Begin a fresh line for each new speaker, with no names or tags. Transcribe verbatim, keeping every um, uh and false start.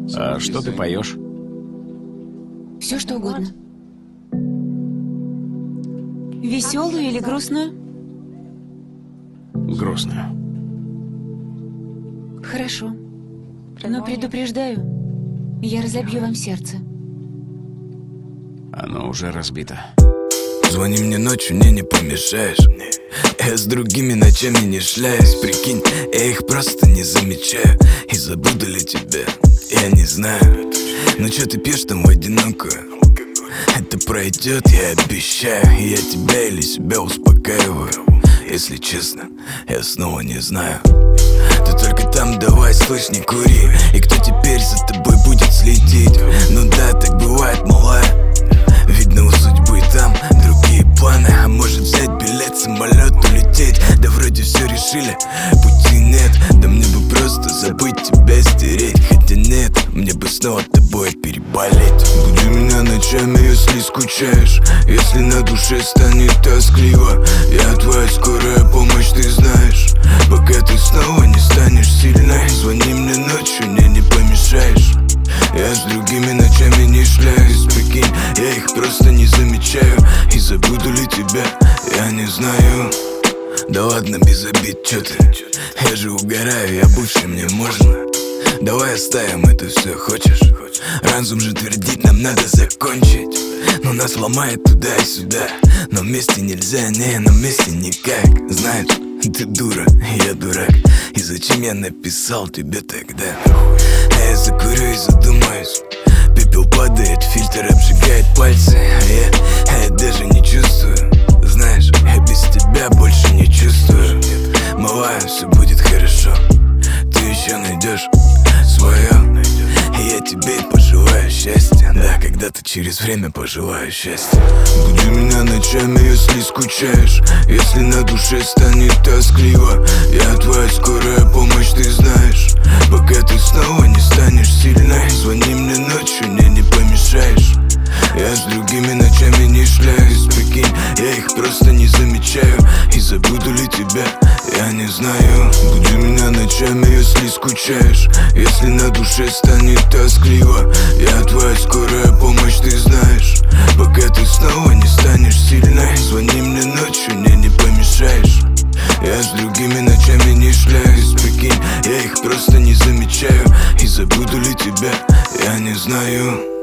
А что ты поешь?
Все что угодно. Веселую или грустную?
Грустную.
Хорошо. Но предупреждаю, я разобью вам сердце.
Оно уже разбито.
Звони мне ночью, мне не помешаешь. Я с другими ночами не шляюсь. Прикинь, я их просто не замечаю. И забуду ли тебя, я не знаю. Но чё ты пьешь там в одинокую? Это пройдет, я обещаю. И я тебя или себя успокаиваю. Если честно, я снова не знаю. Ты только там давай, слышь, не кури. И кто теперь за тобой будет следить? Ну да, так бывает, малая. Видно, у судьбы там другие планы. А может взять билет, самолет, улететь? Да вроде все решили, пути нет. Да мне бы просто забыть тебя, стереть. Хотя нет, мне бы снова тобой переболеть. Буди меня ночами, если скучаешь. Если на душе станет тоскливо, я твоя скорая помощь, ты знаешь. Пока ты снова не станешь сильной, звони мне ночью, мне не помешаешь. Я с другими ночами не шляюсь. Прикинь, я их просто не замечаю. И забуду ли тебя, я не знаю. Да ладно, без обид, чё ты? Я же угораю, я бывший, мне можно. Давай оставим это все, хочешь? Разум же твердит, нам надо закончить. Но нас ломает туда и сюда. Но вместе нельзя, не, на месте никак. Знаешь, ты дура, я дурак. И зачем я написал тебе тогда? А я закурю и задумаюсь. Пепел падает, фильтр обжигает пальцы. А я, а я даже не чувствую. Знаешь, я без тебя больше не чувствую. Малая, все будет хорошо. Ты еще найдешь свое. И я тебе пожелаю счастья. Да, когда-то через время пожелаю счастья. Буди меня ночами, если скучаешь. Если на душе станет тоскливо, я твоя скорая помощь, ты знаешь. Пока ты снова не станешь сильной, звони мне ночью, мне не помешаешь. Я с другими ночами не шляюсь. Прикинь, я их просто не замечаю. И забуду ли тебя, я не знаю. Буди меня ночами, если скучаешь. Если на душе станет тоскливо, я твоя скорая помощь, ты знаешь. Пока ты снова не станешь сильной, звони мне ночью, мне не помешаешь. Я с другими ночами не шляюсь. Прикинь, я их просто не замечаю. И забуду ли тебя, я не знаю.